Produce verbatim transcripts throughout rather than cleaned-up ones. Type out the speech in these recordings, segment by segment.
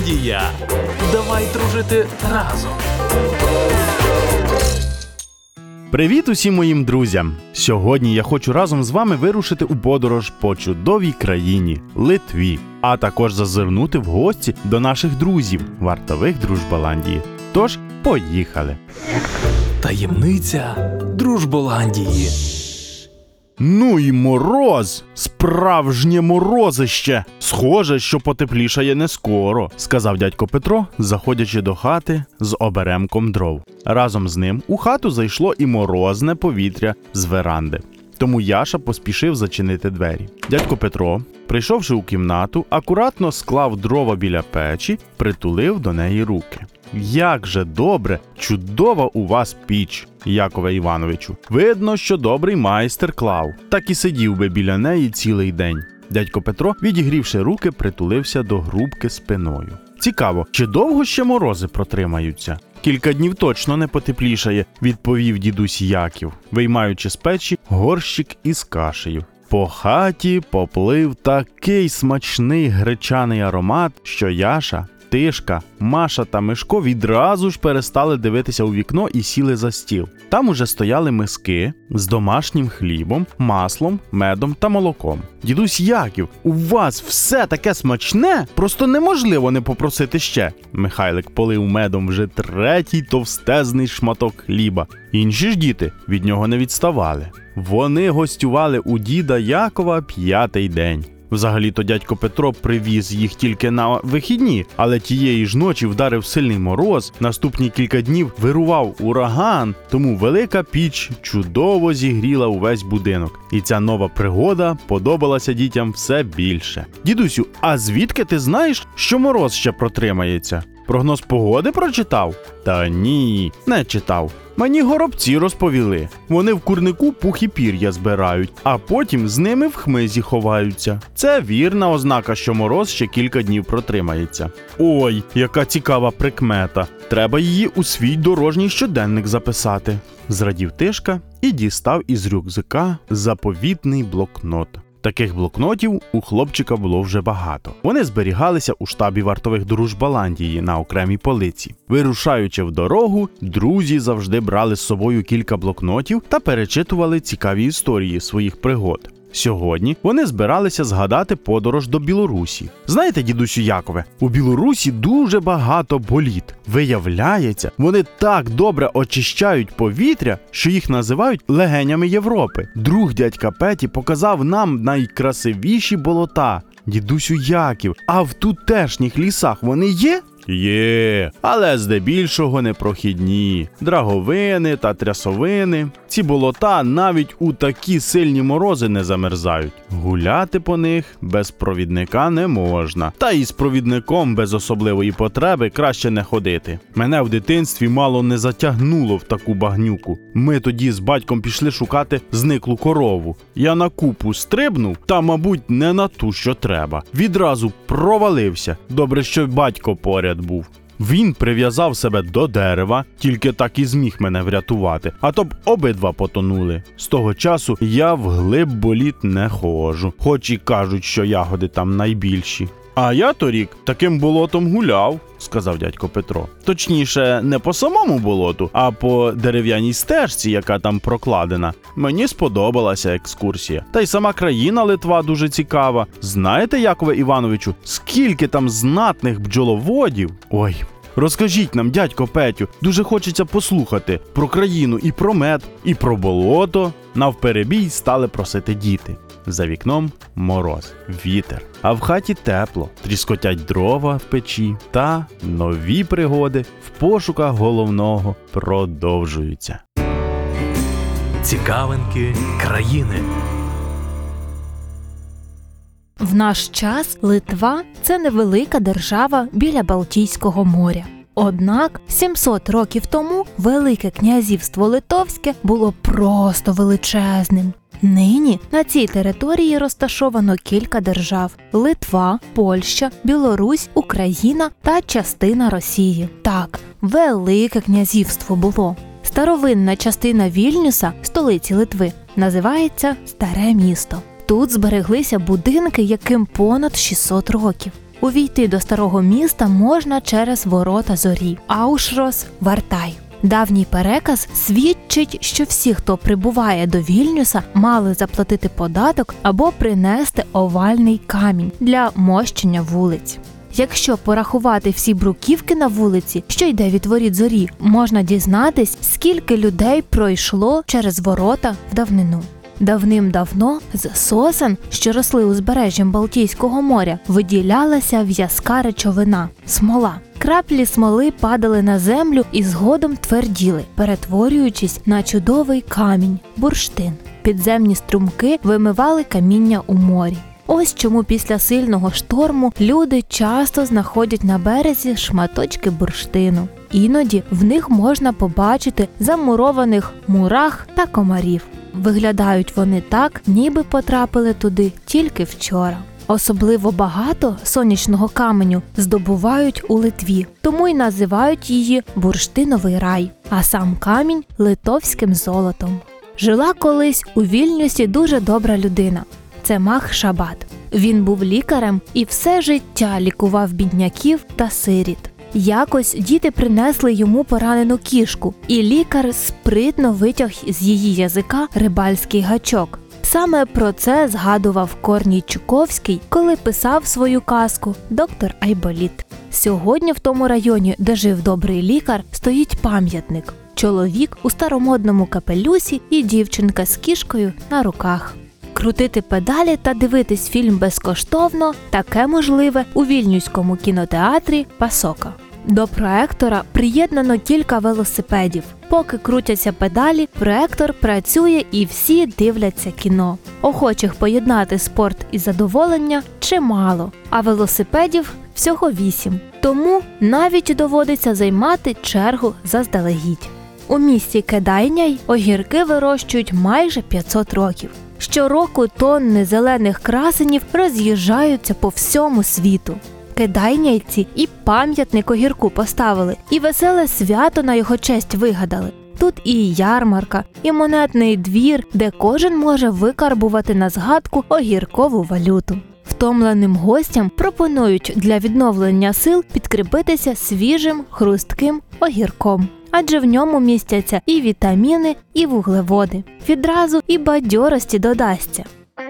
Дружболандія! Давай дружити разом! Привіт усім моїм друзям! Сьогодні я хочу разом з вами вирушити у подорож по чудовій країні – Литві, а також зазирнути в гості до наших друзів – вартових Дружболандії. Тож, поїхали! Таємниця Дружболандії. Ну і мороз! Справжнє морозище! Схоже, що потеплішає не скоро, сказав дядько Петро, заходячи до хати з оберемком дров. Разом з ним у хату зайшло і морозне повітря з веранди. Тому Яша поспішив зачинити двері. Дядько Петро, прийшовши у кімнату, акуратно склав дрова біля печі, притулив до неї руки. Як же добре, чудова у вас піч, Якове Івановичу. Видно, що добрий майстер клав. Так і сидів би біля неї цілий день. Дядько Петро, відігрівши руки, притулився до грубки спиною. Цікаво, чи довго ще морози протримаються? Кілька днів точно не потеплішає, відповів дідусь Яків, виймаючи з печі горщик із кашею. По хаті поплив такий смачний гречаний аромат, що Яша, Тишка, Маша та Мишко відразу ж перестали дивитися у вікно і сіли за стіл. Там уже стояли миски з домашнім хлібом, маслом, медом та молоком. Дідусь Яків, у вас все таке смачне, просто неможливо не попросити ще. Михайлик полив медом вже третій товстезний шматок хліба. Інші ж діти від нього не відставали. Вони гостювали у діда Якова п'ятий день. Взагалі-то дядько Петро привіз їх тільки на вихідні, але тієї ж ночі вдарив сильний мороз, наступні кілька днів вирував ураган, тому велика піч чудово зігріла увесь будинок. І ця нова пригода подобалася дітям все більше. Дідусю, а звідки ти знаєш, що мороз ще протримається? Прогноз погоди прочитав? Та ні, не читав. Мені горобці розповіли. Вони в курнику пух і пір'я збирають, а потім з ними в хмизі ховаються. Це вірна ознака, що мороз ще кілька днів протримається. Ой, яка цікава прикмета. Треба її у свій дорожній щоденник записати. Зрадів Тишка і дістав із рюкзака заповітний блокнот. Таких блокнотів у хлопчика було вже багато. Вони зберігалися у штабі вартових Дружболандії на окремій полиці. Вирушаючи в дорогу, друзі завжди брали з собою кілька блокнотів та перечитували цікаві історії своїх пригод. Сьогодні вони збиралися згадати подорож до Білорусі. Знаєте, дідусю Якове, у Білорусі дуже багато боліт. Виявляється, вони так добре очищають повітря, що їх називають легенями Європи. Друг дядька Петі показав нам найкрасивіші болота. Дідусю Яків, а в тутешніх лісах вони є? Є, але здебільшого непрохідні. Драговини та трясовини. Ці болота навіть у такі сильні морози не замерзають. Гуляти по них без провідника не можна. Та і з провідником без особливої потреби краще не ходити. Мене в дитинстві мало не затягнуло в таку багнюку. Ми тоді з батьком пішли шукати зниклу корову. Я на купу стрибнув, та, мабуть, не на ту, що треба. Відразу провалився. Добре, що батько поряд був. Він прив'язав себе до дерева, тільки так і зміг мене врятувати, а то б обидва потонули. З того часу я вглиб боліт не ходжу, хоч і кажуть, що ягоди там найбільші. А я торік таким болотом гуляв, сказав дядько Петро. Точніше, не по самому болоту, а по дерев'яній стежці, яка там прокладена. Мені сподобалася екскурсія. Та й сама країна Литва дуже цікава. Знаєте, Якове Івановичу, скільки там знатних бджоловодів? Ой, розкажіть нам, дядько Петю, дуже хочеться послухати про країну і про мед, і про болото. Навперебій стали просити діти. За вікном мороз, вітер, а в хаті тепло, тріскотять дрова в печі та нові пригоди в пошуках головного продовжуються. Цікавинки країни. В наш час Литва – це невелика держава біля Балтійського моря. Однак сімсот років тому Велике князівство Литовське було просто величезним. Нині на цій території розташовано кілька держав – Литва, Польща, Білорусь, Україна та частина Росії. Так, Велике князівство було. Старовинна частина Вільнюса, столиці Литви, називається Старе місто. Тут збереглися будинки, яким понад шістсот років. Увійти до старого міста можна через ворота зорі – Аушрос Вартай. Давній переказ свідчить, що всі, хто прибуває до Вільнюса, мали заплатити податок або принести овальний камінь для мощення вулиць. Якщо порахувати всі бруківки на вулиці, що йде від воріт зорі, можна дізнатись, скільки людей пройшло через ворота в давнину. Давним-давно з сосен, що росли узбережжям Балтійського моря, виділялася в'язка речовина – смола. Краплі смоли падали на землю і згодом тверділи, перетворюючись на чудовий камінь – бурштин. Підземні струмки вимивали каміння у морі. Ось чому після сильного шторму люди часто знаходять на березі шматочки бурштину. Іноді в них можна побачити замурованих мурах та комарів. Виглядають вони так, ніби потрапили туди тільки вчора. Особливо багато сонячного каменю здобувають у Литві, тому й називають її бурштиновий рай, а сам камінь – литовським золотом. Жила колись у Вільнюсі дуже добра людина – це Мах Шабат. Він був лікарем і все життя лікував бідняків та сиріт. Якось діти принесли йому поранену кішку, і лікар спритно витяг з її язика рибальський гачок. Саме про це згадував Корній Чуковський, коли писав свою казку «Доктор Айболіт». Сьогодні в тому районі, де жив добрий лікар, стоїть пам'ятник. Чоловік у старомодному капелюсі і дівчинка з кішкою на руках. Крутити педалі та дивитись фільм безкоштовно – таке можливе у Вільнюському кінотеатрі «Пасока». До проектора приєднано кілька велосипедів. Поки крутяться педалі, проектор працює і всі дивляться кіно. Охочих поєднати спорт і задоволення чимало, а велосипедів всього вісім. Тому навіть доводиться займати чергу заздалегідь. У місті Кедайняй огірки вирощують майже п'ятсот років. Щороку тонни зелених красенів роз'їжджаються по всьому світу. Кедайняйці і пам'ятник огірку поставили, і веселе свято на його честь вигадали. Тут і ярмарка, і монетний двір, де кожен може викарбувати на згадку огіркову валюту. Втомленим гостям пропонують для відновлення сил підкріпитися свіжим, хрустким огірком. Адже в ньому містяться і вітаміни, і вуглеводи. Відразу і бадьорості додасться.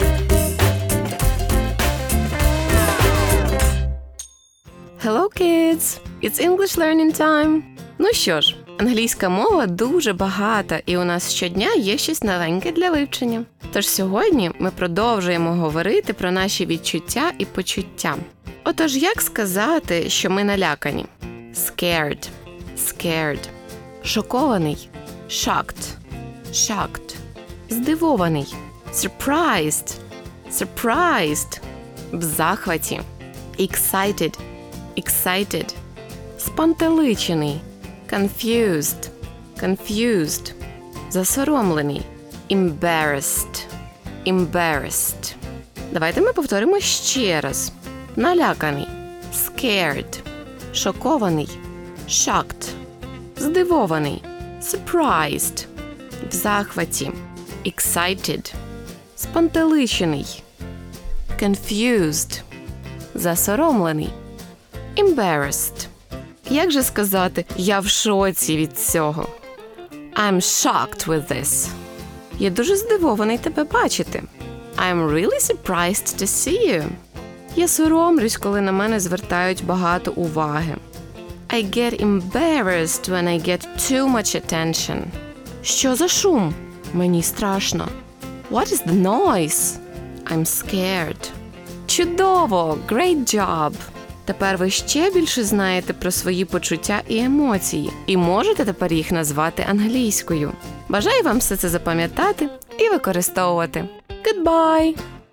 Hello, kids! It's English learning time! Ну що ж, англійська мова дуже багата, і у нас щодня є щось новеньке для вивчення. Тож сьогодні ми продовжуємо говорити про наші відчуття і почуття. Отож, як сказати, що ми налякані? Scared. Scared. Шокований. Shocked. Shocked. Здивований. Surprised. Surprised. В захваті. Excited. Excited. Спантеличений. Confused. Confused. Засоромлений. Embarrassed. Embarrassed. Давайте ми повторимо ще раз. Наляканий. Scared. Шокований. Shocked. Здивований. Surprised. В захваті. Excited. Спантеличений. Confused. Засоромлений. Embarrassed. Як же сказати «я в шоці від цього»? I'm shocked with this. Я дуже здивований тебе бачити. I'm really surprised to see you. Я соромлюсь, коли на мене звертають багато уваги. I get embarrassed when I get too much attention. Що за шум? Мені страшно. What is the noise? I'm scared. Чудово! Great job! Тепер ви ще більше знаєте про свої почуття і емоції, і можете тепер їх назвати англійською. Бажаю вам все це запам'ятати і використовувати. Goodbye!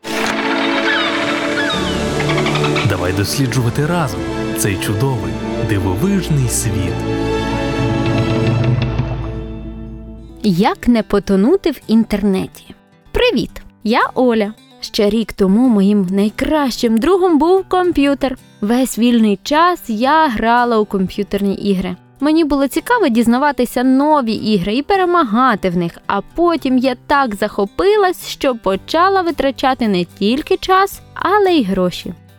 Давай досліджувати разом цей чудовий, дивовижний світ. Як не потонути в інтернеті? Привіт! Я Оля. Ще рік тому моїм найкращим другом був комп'ютер. Весь вільний час я грала у комп'ютерні ігри. Мені було цікаво дізнаватися нові ігри і перемагати в них, а потім я так захопилась, що почала витрачати не тільки час, але й гроші.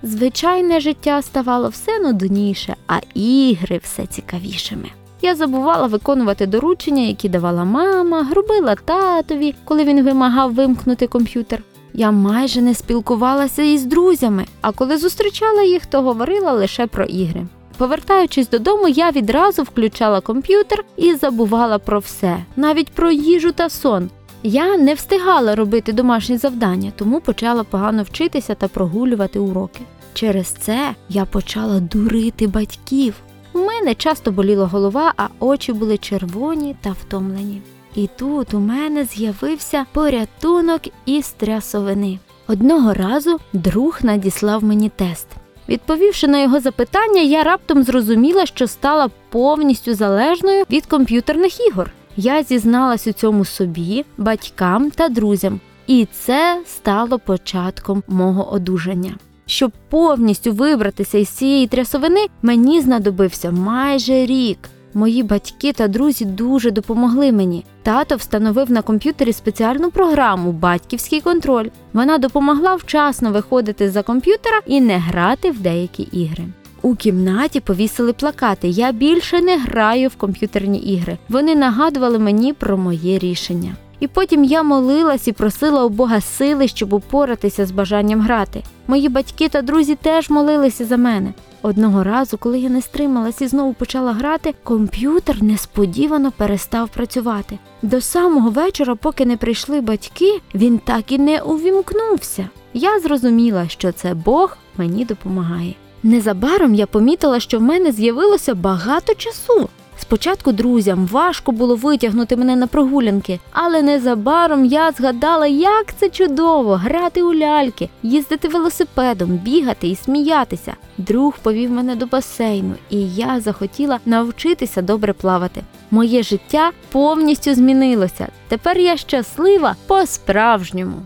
звичайне життя ставало все нудніше, а ігри все цікавішими. Я забувала виконувати доручення, які давала мама, грубила татові, коли він вимагав вимкнути комп'ютер. Я майже не спілкувалася із друзями, а коли зустрічала їх, то говорила лише про ігри. Повертаючись додому, я відразу включала комп'ютер і забувала про все, навіть про їжу та сон. Я не встигала робити домашні завдання, тому почала погано вчитися та прогулювати уроки. Через це я почала дурити батьків. У мене часто боліла голова, а очі були червоні та втомлені. І тут у мене з'явився порятунок із трясовини. Одного разу друг надіслав мені тест. Відповівши на його запитання, я раптом зрозуміла, що стала повністю залежною від комп'ютерних ігор. Я зізналась у цьому собі, батькам та друзям. І це стало початком мого одужання. Щоб повністю вибратися із цієї трясовини, мені знадобився майже рік. Мої батьки та друзі дуже допомогли мені. Тато встановив на комп'ютері спеціальну програму «Батьківський контроль». Вона допомогла вчасно виходити з-за комп'ютера і не грати в деякі ігри. У кімнаті повісили плакати «Я більше не граю в комп'ютерні ігри». Вони нагадували мені про моє рішення. І потім я молилась і просила у Бога сили, щоб упоратися з бажанням грати. Мої батьки та друзі теж молилися за мене. Одного разу, коли я не стрималась і знову почала грати, комп'ютер несподівано перестав працювати. До самого вечора, поки не прийшли батьки, він так і не увімкнувся. Я зрозуміла, що це Бог мені допомагає. Незабаром я помітила, що в мене з'явилося багато часу. Спочатку друзям важко було витягнути мене на прогулянки, але незабаром я згадала, як це чудово – грати у ляльки, їздити велосипедом, бігати і сміятися. Друг повів мене до басейну, і я захотіла навчитися добре плавати. Моє життя повністю змінилося. Тепер я щаслива по-справжньому.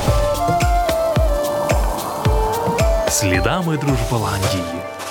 Слідами Дружболандії.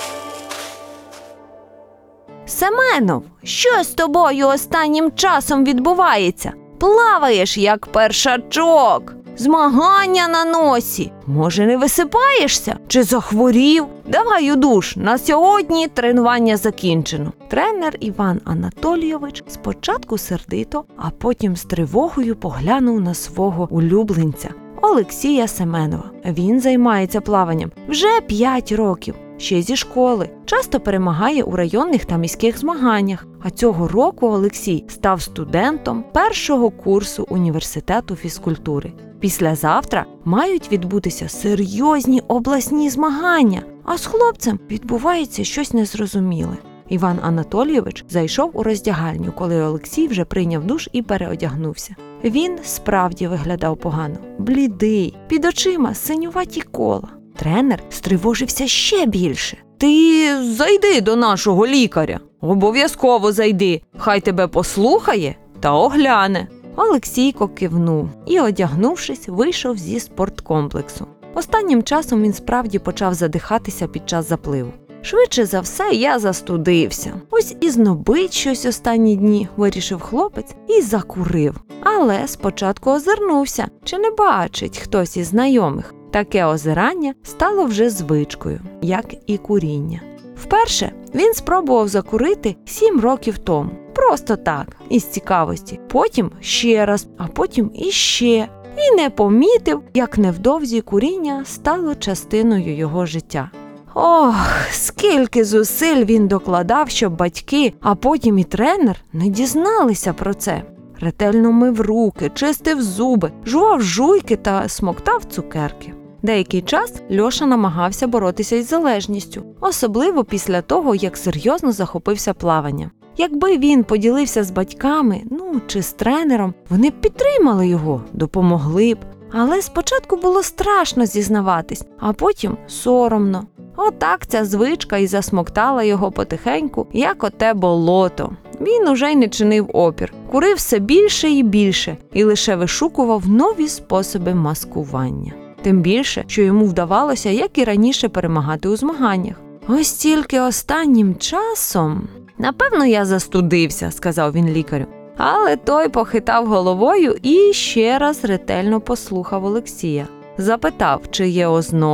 Семенов, що з тобою останнім часом відбувається? Плаваєш, як першачок. Змагання на носі. Може, не висипаєшся? Чи захворів? Давай у душ. На сьогодні тренування закінчено. Тренер Іван Анатолійович спочатку сердито, а потім з тривогою поглянув на свого улюбленця Олексія Семенова. Він займається плаванням вже п'ять років. Ще зі школи, часто перемагає у районних та міських змаганнях, а цього року Олексій став студентом першого курсу університету фізкультури. Післязавтра мають відбутися серйозні обласні змагання, а з хлопцем відбувається щось незрозуміле. Іван Анатолійович зайшов у роздягальню, коли Олексій вже прийняв душ і переодягнувся. Він справді виглядав погано, блідий, під очима синюваті кола. Тренер стривожився ще більше. «Ти зайди до нашого лікаря. Обов'язково зайди. Хай тебе послухає та огляне». Олексійко кивнув і, одягнувшись, вийшов зі спорткомплексу. Останнім часом він справді почав задихатися під час запливу. Швидше за все, я застудився. Ось і знобить щось останні дні, вирішив хлопець і закурив. Але спочатку озирнувся, чи не бачить хтось із знайомих. Таке озирання стало вже звичкою, як і куріння. Вперше він спробував закурити сім років тому. Просто так, із цікавості. Потім ще раз, а потім іще. І не помітив, як невдовзі куріння стало частиною його життя. Ох, скільки зусиль він докладав, щоб батьки, а потім і тренер не дізналися про це. Ретельно мив руки, чистив зуби, жував жуйки та смоктав цукерки. Деякий час Льоша намагався боротися із залежністю, особливо після того, як серйозно захопився плаванням. Якби він поділився з батьками, ну чи з тренером, вони б підтримали його, допомогли б. Але спочатку було страшно зізнаватись, а потім соромно. Отак ця звичка і засмоктала його потихеньку, як оте болото. Він уже й не чинив опір, курив все більше і більше і лише вишукував нові способи маскування. Тим більше, що йому вдавалося, як і раніше, перемагати у змаганнях. Ось тільки останнім часом... «Напевно, я застудився», – сказав він лікарю. Але той похитав головою і ще раз ретельно послухав Олексія. Запитав, чи є озноб,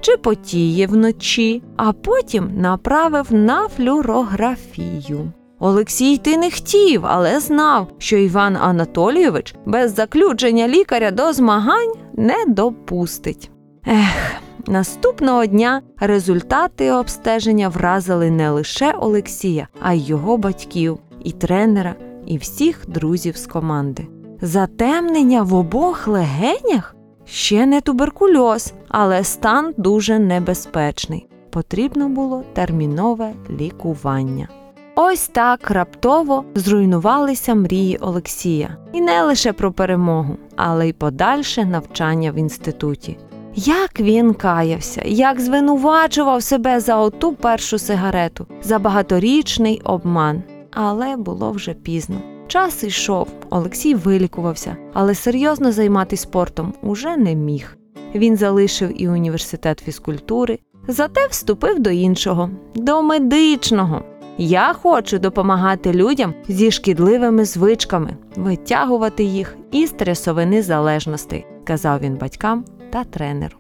чи потіє вночі, а потім направив на флюорографію. Олексій йти не хотів, але знав, що Іван Анатолійович без заключення лікаря до змагань не допустить. Ех, наступного дня результати обстеження вразили не лише Олексія, а й його батьків, і тренера, і всіх друзів з команди. Затемнення в обох легенях? Ще не туберкульоз, але стан дуже небезпечний. Потрібно було термінове лікування. Ось так раптово зруйнувалися мрії Олексія. І не лише про перемогу, але й подальше навчання в інституті. Як він каявся, як звинувачував себе за оту першу сигарету, за багаторічний обман. Але було вже пізно. Час ішов, Олексій вилікувався, але серйозно займатися спортом уже не міг. Він залишив і університет фізкультури, зате вступив до іншого, до медичного. Я хочу допомагати людям зі шкідливими звичками, витягувати їх із стресовини залежностей, сказав він батькам та тренеру.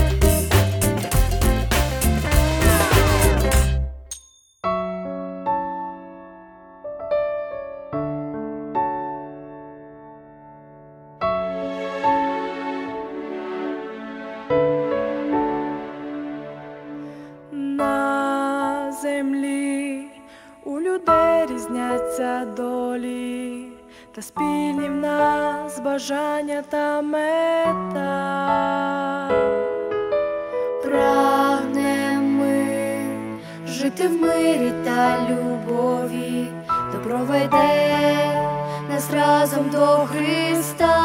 На землі у людей різняться долі, та спільні в нас бажання та мета. Прагнем ми жити в мирі та любові, добро веде нас разом до Христа.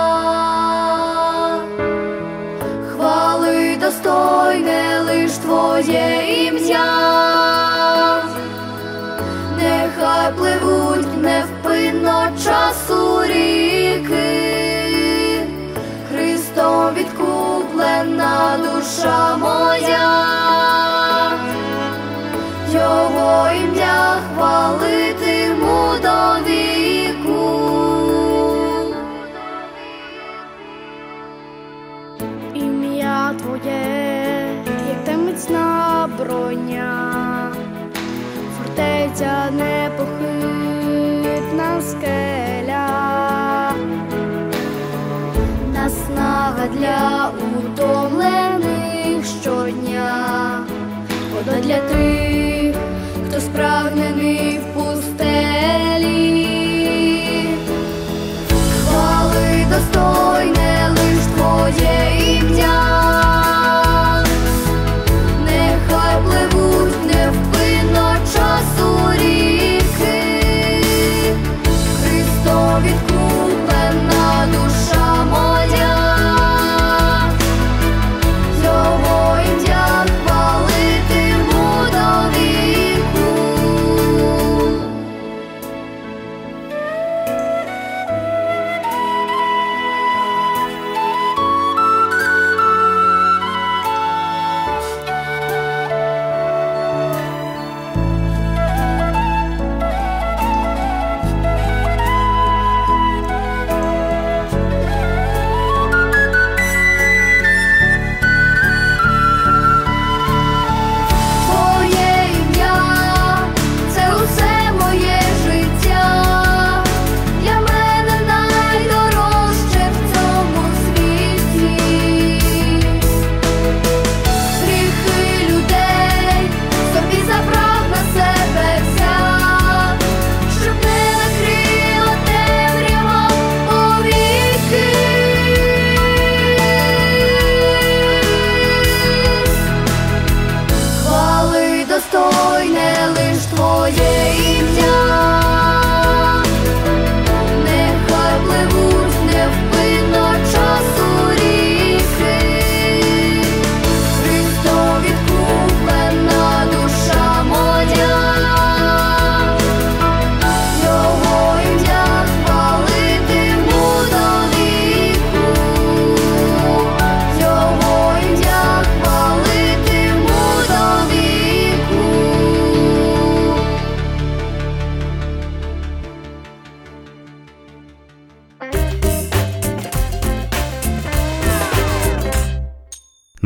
Хвали достойне лиш Твоє ім'я, нехай пливуть невпинно часу ріки, Христом відкуплена душа моя, Його ім'я хвалитиму до віку. Ім'я Твоє, як та міцна броня, фортеця непохитна скеля, Наснага для утомлених щодня, вода для тих, хто спрагнений в пустелі. Хвали достойне лиш Твоє ім'я, нехай пливуть невпинно часу ріки, Христом відкуплена душа моя, Його ім'я хвалитиму до віку.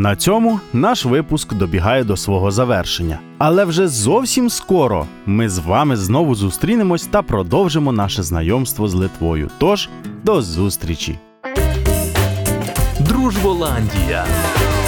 На цьому наш випуск добігає до свого завершення. Але вже зовсім скоро ми з вами знову зустрінемось та продовжимо наше знайомство з Литвою. Тож, до зустрічі! Дружболандія!